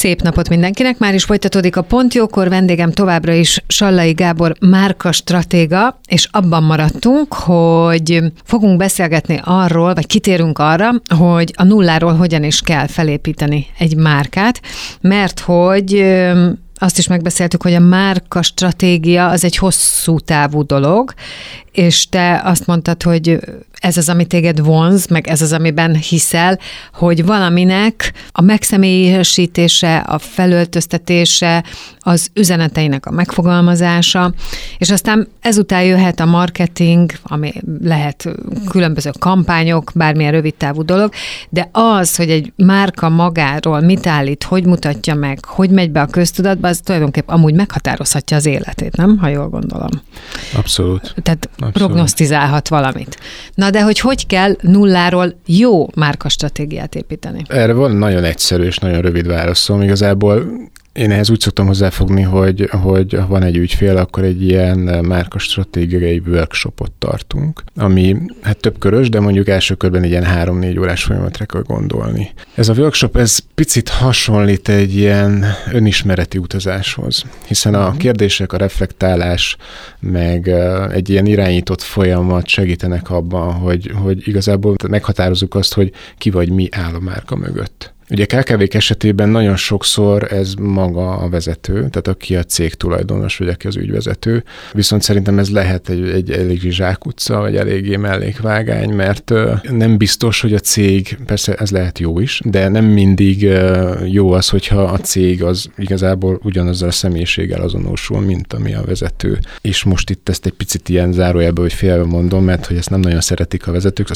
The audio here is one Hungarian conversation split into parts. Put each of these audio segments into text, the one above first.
Szép napot mindenkinek, már is folytatódik a Pont Jókor, vendégem továbbra is Sallai Gábor márkastratéga, és abban maradtunk, hogy fogunk beszélgetni arról, vagy kitérünk arra, hogy a nulláról hogyan is kell felépíteni egy márkát, mert hogy azt is megbeszéltük, hogy a márkastratégia az egy hosszú távú dolog, és te azt mondtad, hogy ez az, ami téged vonz, meg ez az, amiben hiszel, hogy valaminek a megszemélyesítése, a felöltöztetése, az üzeneteinek a megfogalmazása, és aztán ezután jöhet a marketing, ami lehet különböző kampányok, bármilyen rövidtávú dolog, de az, hogy egy márka magáról mit állít, hogy mutatja meg, hogy megy be a köztudatba, az tulajdonképp amúgy meghatározhatja az életét, nem? Ha jól gondolom. Abszolút. Tehát prognosztizálhat valamit. Na de hogy kell nulláról jó márkastratégiát építeni? Erre van nagyon egyszerű és nagyon rövid válaszom. Igazából én ehhez úgy szoktam hozzáfogni, hogy ha van egy ügyfél, akkor egy ilyen márkastratégiai workshopot tartunk, ami hát több körös, de mondjuk első körben egy ilyen 3-4 órás folyamatra kell gondolni. Ez a workshop, ez picit hasonlít egy ilyen önismereti utazáshoz, hiszen a kérdések, a reflektálás, meg egy ilyen irányított folyamat segítenek abban, hogy igazából meghatározzuk azt, hogy ki vagy mi áll a márka mögött. Ugye KKV-k esetében nagyon sokszor ez maga a vezető, tehát aki a cég tulajdonos, vagy aki az ügyvezető, viszont szerintem ez lehet egy eléggé zsákutca, vagy eléggé mellékvágány, mert nem biztos, hogy a cég, persze ez lehet jó is, de nem mindig jó az, hogyha a cég az igazából ugyanazzal a személyiséggel azonosul, mint ami a vezető. És most itt ezt egy picit ilyen zárójelbe, hogy félve mondom, mert hogy ezt nem nagyon szeretik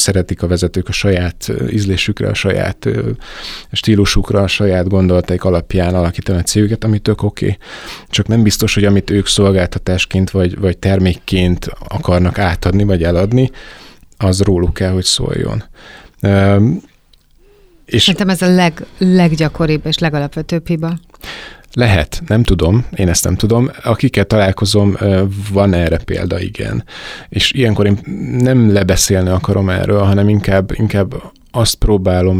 a vezetők a saját ízlésükre, a saját stílusukra, a saját gondolataik alapján alakítani a cégüket, ami tök oké. Csak nem biztos, hogy amit ők szolgáltatásként vagy termékként akarnak átadni, vagy eladni, az róluk kell, hogy szóljon. És szerintem ez a leggyakoribb és legalapvetőbb hiba. Lehet, nem tudom, én ezt nem tudom. Akikkel találkozom, van erre példa, igen. És ilyenkor én nem lebeszélni akarom erről, hanem inkább azt próbálom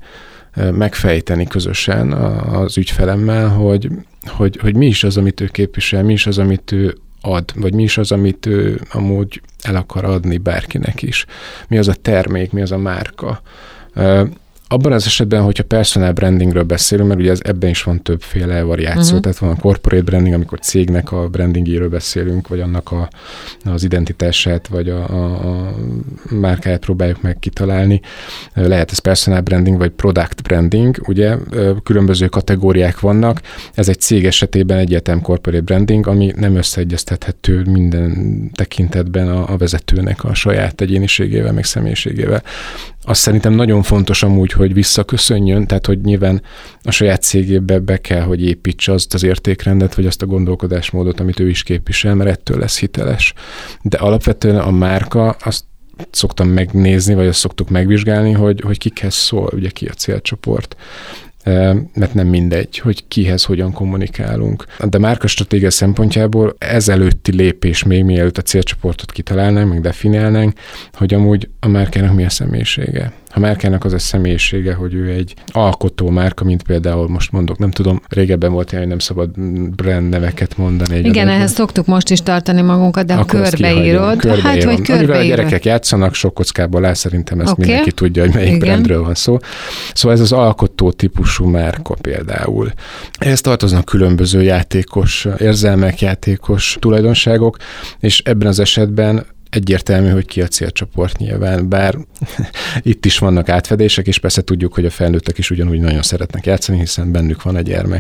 megfejteni közösen az ügyfelemmel, hogy mi is az, amit ő képvisel, mi is az, amit ő ad, vagy mi is az, amit ő amúgy el akar adni bárkinek is. Mi az a termék, mi az a márka. Abban az esetben, hogyha personal brandingről beszélünk, mert ugye ebben is van többféle variáció, tehát van a corporate branding, amikor cégnek a brandingéről beszélünk, vagy annak az identitását, vagy a márkáját próbáljuk meg kitalálni. Lehet ez personal branding, vagy product branding, ugye különböző kategóriák vannak. Ez egy cég esetében egyértelmű corporate branding, ami nem összeegyeztethető minden tekintetben a vezetőnek a saját egyéniségével, meg személyiségével. Azt szerintem nagyon fontos amúgy, hogy visszaköszönjön, tehát hogy nyilván a saját cégébe be kell, hogy építse azt az értékrendet, vagy azt a gondolkodásmódot, amit ő is képvisel, mert ettől lesz hiteles. De alapvetően a márka, azt szoktam megnézni, vagy azt szoktuk megvizsgálni, hogy kikhez szól, ugye ki a célcsoport. Mert nem mindegy, hogy kihez hogyan kommunikálunk. De márkastratégia szempontjából ezelőtti lépés még mielőtt a célcsoportot kitalálnánk, meg definiálnánk, hogy amúgy a márkának mi a személyisége. A márkának az a személyisége, hogy ő egy alkotó márka, mint például most mondok, nem tudom, régebben volt ilyen, hogy nem szabad brand neveket mondani. Igen, ehhez szoktuk most is tartani magunkat, de a körbeírod. Hát, vagy körbeírod. Amivel a gyerekek játszanak, sok kockából áll, szerintem ezt mindenki tudja, hogy melyik brandről van szó. Szóval ez az alkotó típusú márka például. Ehhez tartoznak különböző játékos érzelmek, játékos tulajdonságok, és ebben az esetben egyértelmű, hogy ki a célcsoport nyilván, bár itt is vannak átfedések, és persze tudjuk, hogy a felnőttek is ugyanúgy nagyon szeretnek játszani, hiszen bennük van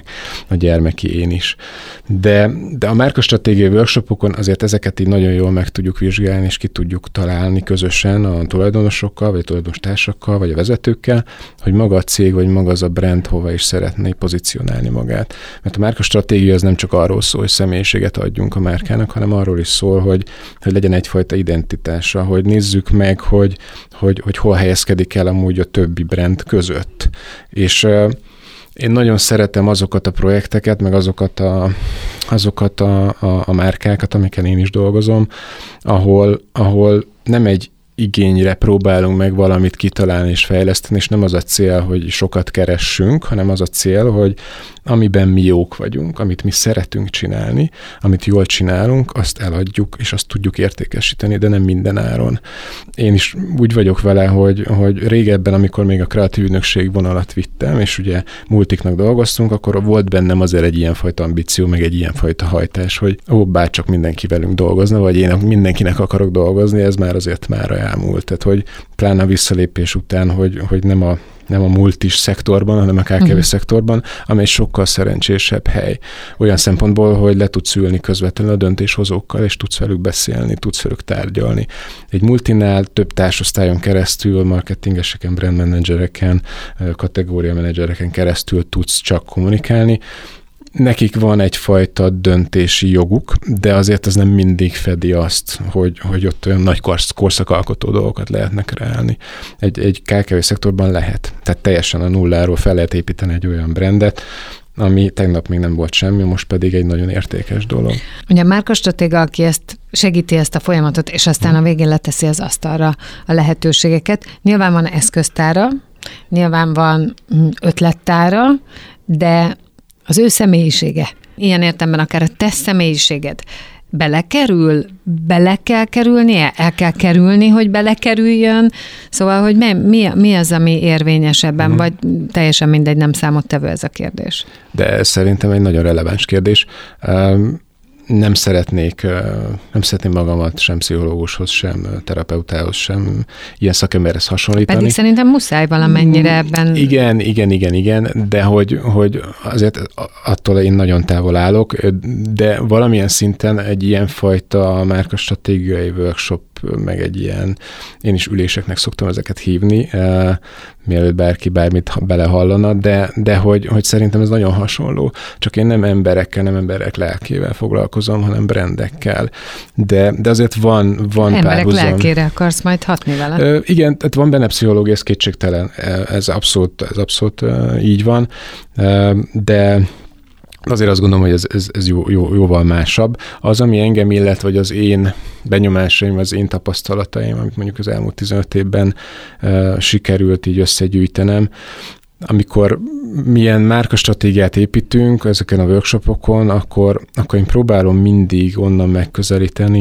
a gyermeki én is. De a márkastratégiai workshopokon azért ezeket így nagyon jól meg tudjuk vizsgálni, és ki tudjuk találni közösen a tulajdonosokkal, vagy a tulajdonostársakkal, vagy a vezetőkkel, hogy maga a cég, vagy maga az a brand hova is szeretné pozícionálni magát. Mert a márkastratégia az nem csak arról szól, hogy személyiséget adjunk a márkának, hanem arról is szól, hogy legyen egyfajta identitása, hogy nézzük meg, hogy hol helyezkedik el amúgy a többi brand között. És én nagyon szeretem azokat a projekteket, meg azokat a márkákat, amikkel én is dolgozom, ahol nem egy igényre próbálunk meg valamit kitalálni és fejleszteni, és nem az a cél, hogy sokat keressünk, hanem az a cél, hogy amiben mi jók vagyunk, amit mi szeretünk csinálni, amit jól csinálunk, azt eladjuk, és azt tudjuk értékesíteni, de nem minden áron. Én is úgy vagyok vele, hogy régebben, amikor még a kreatív ügynökség vonalat vittem, és ugye multiknak dolgoztunk, akkor volt bennem azért egy ilyenfajta ambíció, meg egy ilyenfajta hajtás, hogy bárcsak mindenki velünk dolgozna, vagy én mindenkinek akarok dolgozni, ez már azért már elmúlt. Tehát, hogy pláne a visszalépés után, hogy nem a multis szektorban, hanem a KKV szektorban, amely sokkal szerencsésebb hely. Olyan szempontból, hogy le tudsz ülni közvetlenül a döntéshozókkal, és tudsz velük beszélni, tudsz velük tárgyalni. Egy multinál több társosztályon keresztül, marketingeseken, brandmenedzsereken, kategóriamenedzsereken keresztül tudsz csak kommunikálni. Nekik van egyfajta döntési joguk, de azért ez nem mindig fedi azt, hogy ott olyan nagy korszakalkotó dolgokat lehetne kreálni. Egy KKV szektorban lehet. Tehát teljesen a nulláról fel lehet építeni egy olyan brandet, ami tegnap még nem volt semmi, most pedig egy nagyon értékes dolog. Ugye a márkastratéga, aki segíti ezt a folyamatot, és aztán a végén leteszi az asztalra a lehetőségeket. Nyilván van eszköztára, nyilván van ötlettára, de az ő személyisége, ilyen értelemben akár a te személyiséged bele kell kerülnie, el kell kerülni, hogy belekerüljön, szóval, hogy mi az, ami érvényes ebben, vagy teljesen mindegy, nem számottevő ez a kérdés. De ez szerintem egy nagyon releváns kérdés. Nem szeretném magamat sem pszichológushoz, sem terapeutához, sem ilyen szakemberhez hasonlítani. Pedig szerintem muszáj valamennyire ebben. Igen, de hogy azért attól én nagyon távol állok, de valamilyen szinten egy ilyen fajta márkastratégiai workshop, meg egy ilyen, én is üléseknek szoktam ezeket hívni, mielőtt bárki bármit belehallana, de hogy szerintem ez nagyon hasonló. Csak én nem emberek lelkével foglalkozom, hanem brandekkel. De azért van emberek párhuzam. Emberek lelkére akarsz majd hatni vele? Igen, tehát van benne pszichológia, ez kétségtelen. Ez abszolút így van. De azért azt gondolom, hogy ez jóval másabb. Az, ami engem illet, vagy az én benyomásaim, az én tapasztalataim, amit mondjuk az elmúlt 15 évben sikerült így összegyűjtenem, amikor milyen márkastratégiát építünk ezeken a workshopokon, akkor én próbálom mindig onnan megközelíteni,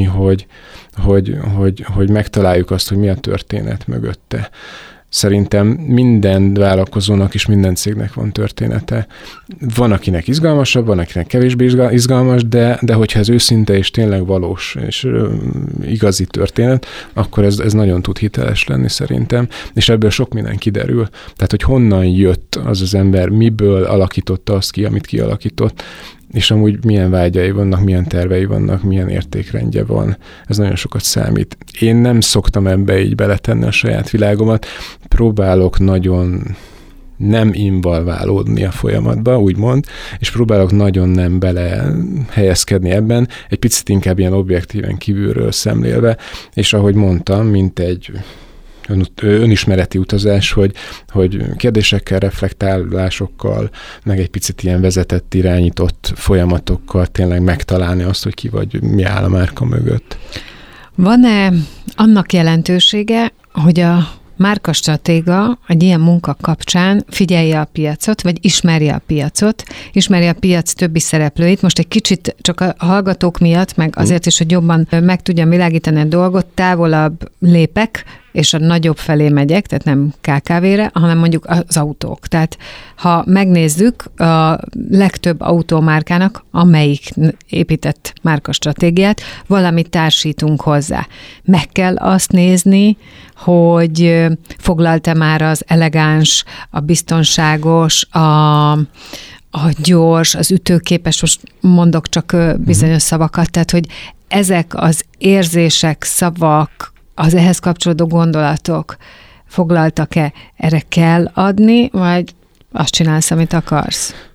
hogy megtaláljuk azt, hogy mi a történet mögötte. Szerintem minden vállalkozónak és minden cégnek van története. Van, akinek izgalmasabb, van, akinek kevésbé izgalmas, de hogyha ez őszinte és tényleg valós és igazi történet, akkor ez nagyon tud hiteles lenni szerintem, és ebből sok minden kiderül. Tehát, hogy honnan jött az ember, miből alakította azt ki, amit kialakított, és amúgy milyen vágyai vannak, milyen tervei vannak, milyen értékrendje van. Ez nagyon sokat számít. Én nem szoktam ebbe így beletenni a saját világomat. Próbálok nagyon nem involválódni a folyamatba, úgymond, és próbálok nagyon nem belehelyezkedni ebben, egy picit inkább ilyen objektíven kívülről szemlélve, és ahogy mondtam, mint egy önismereti utazás, hogy kérdésekkel, reflektálásokkal, meg egy picit ilyen vezetett, irányított folyamatokkal tényleg megtalálni azt, hogy ki vagy, mi áll a márka mögött. Van-e annak jelentősége, hogy a márkastratéga egy ilyen munka kapcsán figyelje a piacot, vagy ismerje a piacot, ismerje a piac többi szereplőit. Most egy kicsit csak a hallgatók miatt, meg azért is, hogy jobban meg tudjam világítani a dolgot, távolabb lépek, és a nagyobb felé megyek, tehát nem KKV-re, hanem mondjuk az autók. Tehát ha megnézzük a legtöbb autómárkának, amelyik épített márkastratégiát, valamit társítunk hozzá. Meg kell azt nézni, hogy foglalta már az elegáns, a biztonságos, a gyors, az ütőképes, most mondok csak bizonyos szavakat, tehát hogy ezek az érzések, szavak, az ehhez kapcsolódó gondolatok foglaltak-e? Erre kell adni, vagy azt csinálsz, amit akarsz?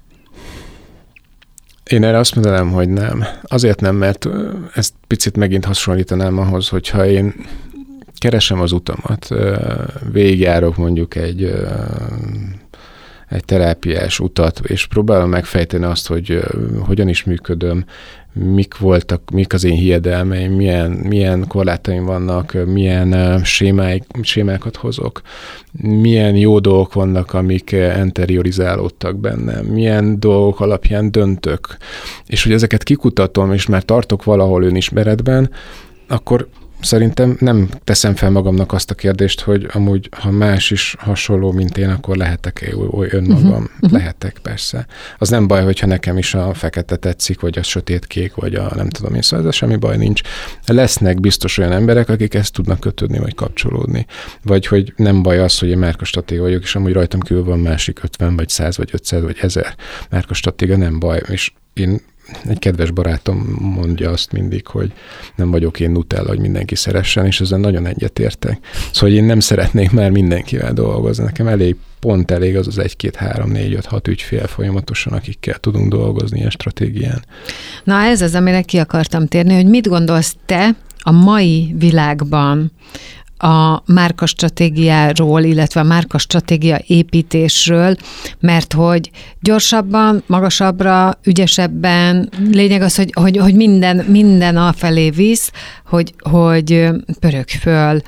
Én erre azt mondanám, hogy nem. Azért nem, mert ezt picit megint hasonlítanám ahhoz, hogyha én keresem az utamat, végigjárok mondjuk egy egy terápiás utat, és próbálom megfejteni azt, hogy hogyan is működöm, mik az én hiedelmeim, milyen korlátaim vannak, milyen sémákat hozok, milyen jó dolgok vannak, amik interiorizálódtak bennem, milyen dolgok alapján döntök. És hogy ezeket kikutatom, és már tartok valahol önismeretben, akkor szerintem nem teszem fel magamnak azt a kérdést, hogy amúgy, ha más is hasonló, mint én, akkor lehetek önmagam. Lehetek, persze. Az nem baj, hogyha nekem is a fekete tetszik, vagy a sötétkék, vagy a nem tudom én, szóval ez semmi baj nincs. Lesznek biztos olyan emberek, akik ezt tudnak kötődni, vagy kapcsolódni. Vagy hogy nem baj az, hogy én márkastratéga vagyok, és amúgy rajtam kívül van másik 50, vagy 100, vagy 500, vagy 1000 márkastratéga, nem baj. És egy kedves barátom mondja azt mindig, hogy nem vagyok én Nutella, hogy mindenki szeressen, és ezen nagyon egyetértek. Szóval én nem szeretnék már mindenkivel dolgozni. Nekem pont elég az 1, 2, 3, 4, 5, 6 ügyfél folyamatosan, akikkel tudunk dolgozni ilyen stratégián. Na ez az, amire ki akartam térni, hogy mit gondolsz te a mai világban a márkastratégiáról, illetve a márkastratégia építésről, mert hogy gyorsabban, magasabbra, ügyesebben, lényeg az, hogy minden afelé visz, hogy pörög föl,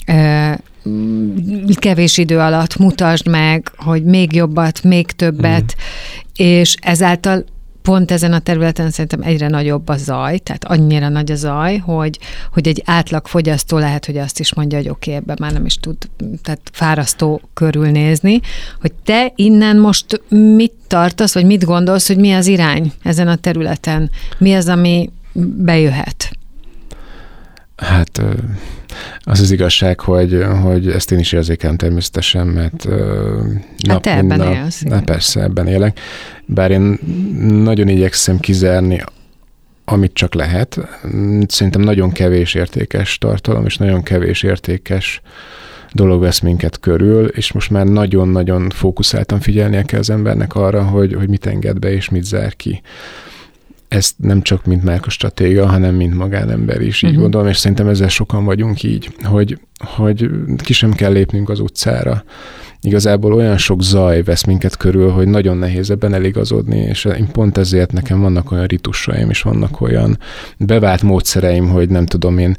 kevés idő alatt mutasd meg, hogy még jobbat, még többet, és ezáltal pont ezen a területen szerintem egyre nagyobb a zaj, tehát annyira nagy a zaj, hogy egy átlag fogyasztó lehet, hogy azt is mondja, hogy oké, ebben már nem is tud, tehát fárasztó körülnézni, hogy te innen most mit tartasz, vagy mit gondolsz, hogy mi az irány ezen a területen? Mi az, ami bejöhet? Hát az igazság, hogy ezt én is érzékelem természetesen, mert te ebben élsz. Persze, ebben élek. Bár én nagyon igyekszem kizárni, amit csak lehet. Szerintem nagyon kevés értékes tartalom, és nagyon kevés értékes dolog vesz minket körül, és most már nagyon-nagyon fókuszáltan figyelnie kell az embernek arra, hogy mit enged be, és mit zár ki. Ezt nem csak mint márkastratéga, hanem mint magánember is így gondolom, és szerintem ezzel sokan vagyunk így, hogy ki sem kell lépnünk az utcára. Igazából olyan sok zaj vesz minket körül, hogy nagyon nehéz ebben eligazodni, és én pont ezért nekem vannak olyan ritusaim, és vannak olyan bevált módszereim, hogy nem tudom, én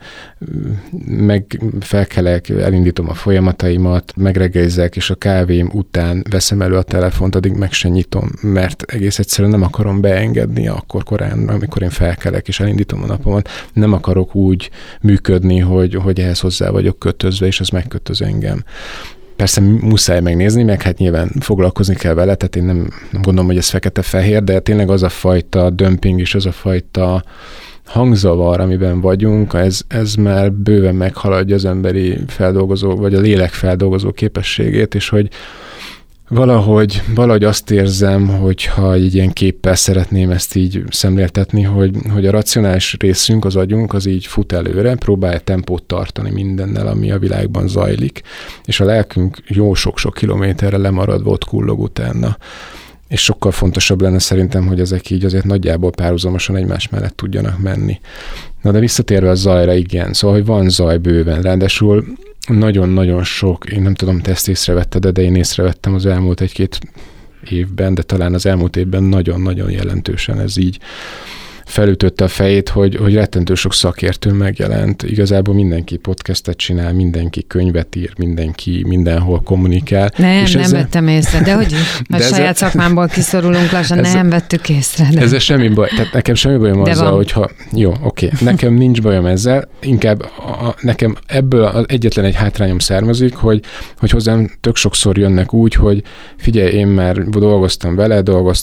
felkelek, elindítom a folyamataimat, megreggelizek, és a kávém után veszem elő a telefont, addig meg se nyitom, mert egész egyszerűen nem akarom beengedni akkor korán, amikor én felkelek, és elindítom a napomat. Nem akarok úgy működni, hogy ehhez hozzá vagyok kötözve, és ez megkötöz engem. Persze muszáj megnézni, meg hát nyilván foglalkozni kell vele, tehát én nem gondolom, hogy ez fekete-fehér, de tényleg az a fajta dömping és az a fajta hangzavar, amiben vagyunk, ez már bőven meghaladja az emberi feldolgozó, vagy a lélek feldolgozó képességét, és hogy valahogy azt érzem, hogyha egy ilyen képpel szeretném ezt így szemléltetni, hogy a racionális részünk, az agyunk, az így fut előre, próbálja tempót tartani mindennel, ami a világban zajlik, és a lelkünk jó sok-sok kilométerre lemaradva ott kullog utána. És sokkal fontosabb lenne szerintem, hogy ezek így azért nagyjából párhuzamosan egymás mellett tudjanak menni. Na de visszatérve a zajra, igen, szóval, hogy van zaj bőven, ráadásul nagyon-nagyon sok, én nem tudom, te ezt észrevetted, de én észrevettem az elmúlt 1-2 évben, de talán az elmúlt évben nagyon-nagyon jelentősen ez így felütötte a fejét, hogy rettentő sok szakértő megjelent. Igazából mindenki podcastet csinál, mindenki könyvet ír, mindenki mindenhol kommunikál. Nem vettem észre, de hogy a saját szakmámból kiszorulunk lassan, nem vettük észre. De. Ezzel semmi baj, tehát nekem semmi bajom de azzal, hogyha jó, oké, nekem nincs bajom ezzel, inkább nekem ebből az egyetlen egy hátrányom származik, hogy hozzám tök sokszor jönnek úgy, hogy figyelj, én már dolgoztam vele,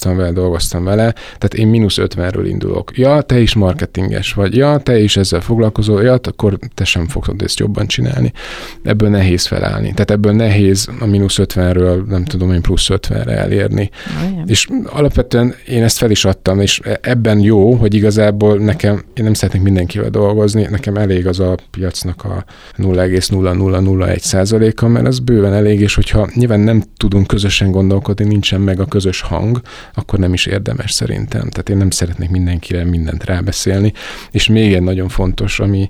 tehát én -50-ről indulok. Ja, te is marketinges vagy, ja, te is ezzel foglalkozol, ja, akkor te sem fogod ezt jobban csinálni. Ebből nehéz felállni. Tehát ebből nehéz a -50-ről, nem tudom én, +50-re elérni. Olyan. És alapvetően én ezt fel is adtam, és ebben jó, hogy igazából én nem szeretnék mindenkivel dolgozni, nekem elég az a piacnak a 0,0001%-a, mert az bőven elég, és hogyha nyilván nem tudunk közösen gondolkodni, nincsen meg a közös hang, akkor nem is érdemes szerintem. Tehát én nem szeretnék mindenkire erre mindent rábeszélni. És még egy nagyon fontos, ami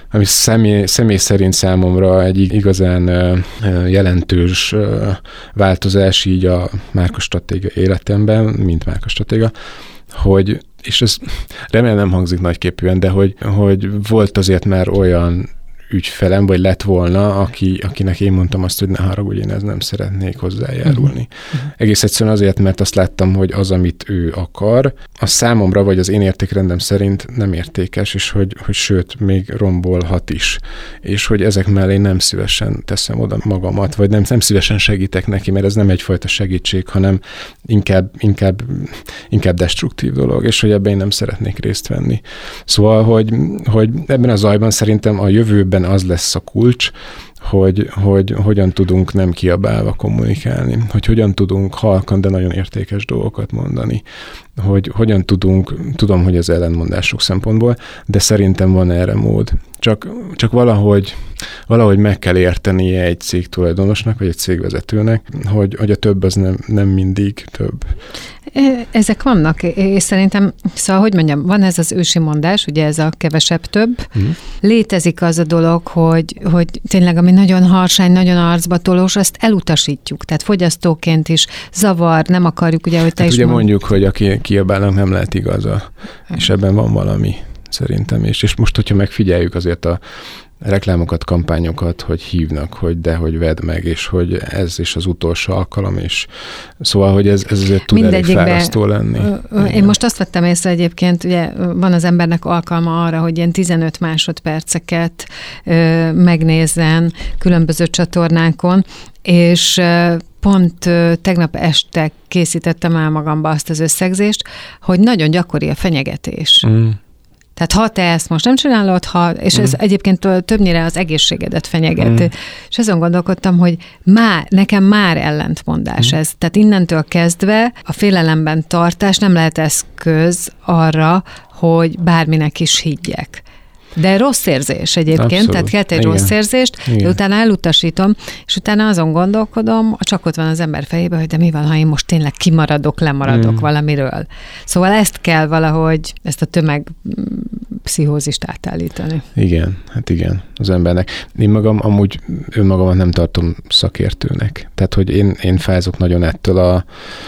személy szerint számomra egy igazán jelentős változás így a márkastratégia életemben, mint márkastratéga, hogy, és ez remélem nem hangzik nagyképűen, de hogy volt azért már olyan ügyfelem, vagy lett volna, akinek én mondtam azt, hogy ne haragudj, én ez nem szeretnék hozzájárulni. Egész egyszerűen azért, mert azt láttam, hogy az, amit ő akar, az számomra, vagy az én értékrendem szerint nem értékes, és hogy sőt, még rombolhat is. És hogy ezek mellé nem szívesen teszem oda magamat, vagy nem szívesen segítek neki, mert ez nem egyfajta segítség, hanem inkább destruktív dolog, és hogy ebben én nem szeretnék részt venni. Szóval, hogy ebben a zajban szerintem a jövőben az lesz a kulcs, hogy hogyan tudunk nem kiabálva kommunikálni, hogy hogyan tudunk halkan, de nagyon értékes dolgokat mondani, hogy hogyan tudom, hogy az ellentmondások szempontból, de szerintem van erre mód. Csak valahogy meg kell értenie egy cég tulajdonosnak, vagy egy cégvezetőnek, hogy a több az nem mindig több. Ezek vannak, és szerintem, szóval, hogy mondjam, van ez az ősi mondás, ugye ez a kevesebb több. Létezik az a dolog, hogy tényleg, ami nagyon harsány, nagyon arcba tolós, azt elutasítjuk. Tehát fogyasztóként is zavar, nem akarjuk, ugye, hogy te is ugye mondjuk, hogy aki kiabálnak, nem lehet igaza. És ebben van valami, szerintem. És most, hogyha megfigyeljük azért a reklámokat, kampányokat, hogy hívnak, hogy vedd meg, és hogy ez is az utolsó alkalom, és szóval, hogy ez azért tud elég fárasztó lenni. Én most azt vettem észre egyébként, ugye van az embernek alkalma arra, hogy ilyen 15 másodperceket megnézzen különböző csatornákon, és pont tegnap este készítettem el magamba azt az összegzést, hogy nagyon gyakori a fenyegetés. Tehát ha te ezt most nem csinálod, és ez egyébként többnyire az egészségedet fenyegeti. És azon gondolkodtam, hogy nekem már ellentmondás ez. Tehát innentől kezdve a félelemben tartás nem lehet eszköz arra, hogy bárminek is higgyek. De rossz érzés egyébként, abszolút. Tehát kelt egy rossz érzést, de utána elutasítom, és utána azon gondolkodom, csak ott van az ember fejében, hogy de mi van, ha én most tényleg lemaradok valamiről. Szóval ezt kell valahogy, ezt a tömegpszichózist átállítani. Igen, hát igen, az embernek. Én magam amúgy önmagamat nem tartom szakértőnek. Tehát, hogy én fázok nagyon ettől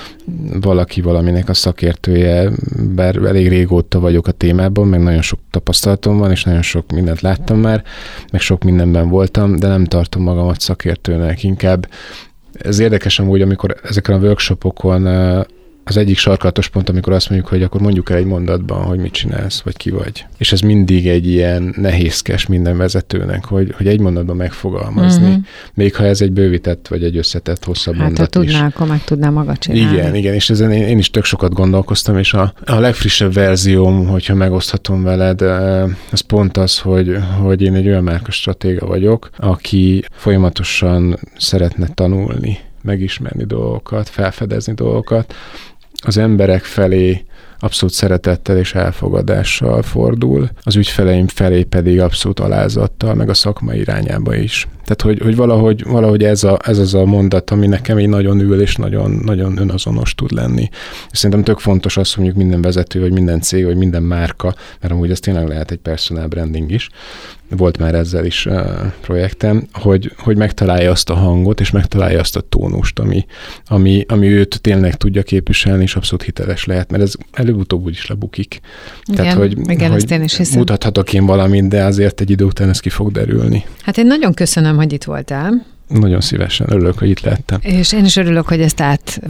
valaminek a szakértője, bár elég régóta vagyok a témában, meg nagyon sok tapasztalatom van, és nagyon sok mindent láttam már, meg sok mindenben voltam, de nem tartom magamat szakértőnek. Inkább ez érdekes amúgy, amikor ezeken a workshopokon az egyik sarkalatos pont, amikor azt mondjuk, hogy akkor mondjuk el egy mondatban, hogy mit csinálsz, vagy ki vagy. És ez mindig egy ilyen nehézkes minden vezetőnek, hogy egy mondatban megfogalmazni. Még ha ez egy bővített, vagy egy összetett, hosszabb mondat ha tudnál, akkor meg tudnál maga csinálni. Igen, és ezen én is tök sokat gondolkoztam, és a legfrissebb verzióm, hogyha megoszthatom veled, az pont az, hogy én egy olyan márkastratéga vagyok, aki folyamatosan szeretne tanulni, megismerni dolgokat, felfedezni dolgokat, az emberek felé abszolút szeretettel és elfogadással fordul, az ügyfeleim felé pedig abszolút alázattal, meg a szakma irányába is. Tehát, hogy valahogy ez az a mondat, ami nekem így nagyon ül, és nagyon, nagyon önazonos tud lenni. És szerintem tök fontos az, hogy mondjuk minden vezető, vagy minden cég, vagy minden márka, mert amúgy ez tényleg lehet egy personal branding is, volt már ezzel is projektem, hogy megtalálja azt a hangot, és megtalálja azt a tónust, ami őt tényleg tudja képviselni, és abszolút hiteles lehet, mert ez előbb-utóbb úgyis lebukik. Igen, tehát, hogy én is hiszem. Mutathatok én valamit, de azért egy idő után ez ki fog derülni. Hát én nagyon köszönöm, hogy itt voltál. Nagyon szívesen, örülök, hogy itt lehettem. És én is örülök, hogy ezt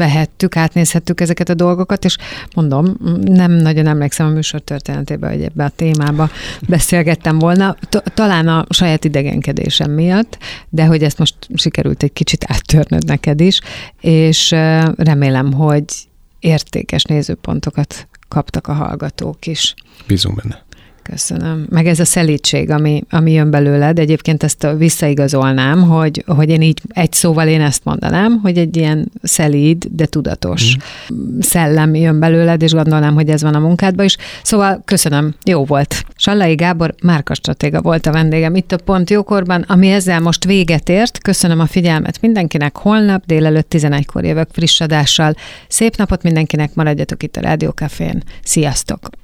átnézhettük ezeket a dolgokat, és mondom, nem nagyon emlékszem a műsor történetében, hogy ebbe a témába beszélgettem volna, talán a saját idegenkedésem miatt, de hogy ezt most sikerült egy kicsit áttörnöd neked is, és remélem, hogy értékes nézőpontokat kaptak a hallgatók is. Bízunk benne. Köszönöm. Meg ez a szelídség, ami jön belőled, egyébként ezt visszaigazolnám, hogy én így egy szóval én ezt mondanám, hogy egy ilyen szelíd, de tudatos szellem jön belőled, és gondolnám, hogy ez van a munkádban is. Szóval köszönöm, jó volt. Sallai Gábor márkastratéga volt a vendégem itt a Pont Jókorban, ami ezzel most véget ért. Köszönöm a figyelmet mindenkinek, holnap délelőtt 11-kor jövök friss adással. Szép napot mindenkinek, maradjatok itt a Rádió Cafén. Sziasztok!